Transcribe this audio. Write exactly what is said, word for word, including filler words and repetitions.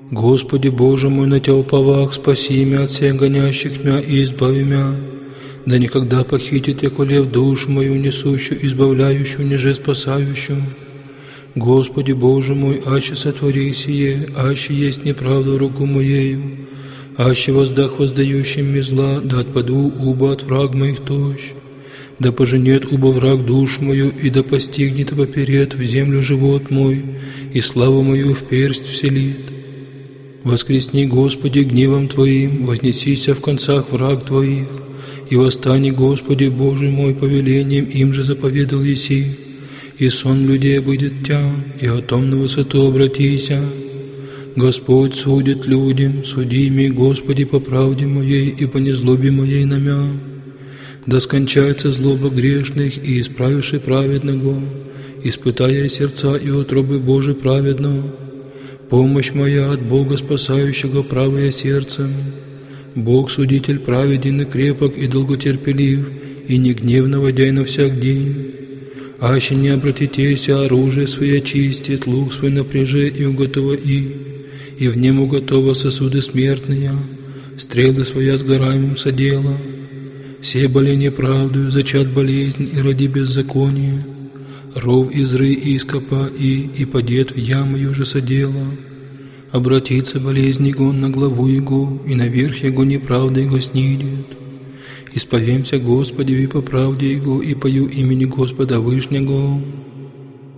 Господи Боже мой, на Тя уповах, спаси меня от всех гонящих меня и избави меня. Да никогда похитит яко лев душу мою несущую, избавляющую, ниже спасающую. Господи Боже мой, аще сотвори сие, аще есть неправда в руку моею, аще воздах воздающим ми зла, да отпаду уба от враг моих тощ. Да поженет уба враг душу мою, и да постигнет поперед в землю живот мой, и славу мою в персть вселит. Воскресни, Господи, гневом Твоим, вознесися в концах враг Твоих, и восстани, Господи, Боже мой, повелением им же заповедал еси, и сон людей будет Тя, и о том на высоту обратися. Господь судит людям, суди ми, Господи, по правде моей и по незлобе моей на мя. Да скончается злоба грешных и исправивши праведного, испытая сердца и утробы Божий праведного. Помощь моя от Бога спасающего правое сердцем. Бог судитель праведен и крепок и долготерпелив, и не гнев наводяй на всяк день. Аще не обратитесь, оружие свое очистит, лук свой напряжет и уготоваи, и в нем уготова сосуды смертные, стрелы своя сгораемым содела. Все боли неправдою, зачат болезнь и ради беззакония. Ров изры ископа и, и падет в яму же содела. Обратится болезнь его на главу его, и наверх его неправда его снидет. Исповемся Господи и по правде его, и пою имени Господа Вышнего.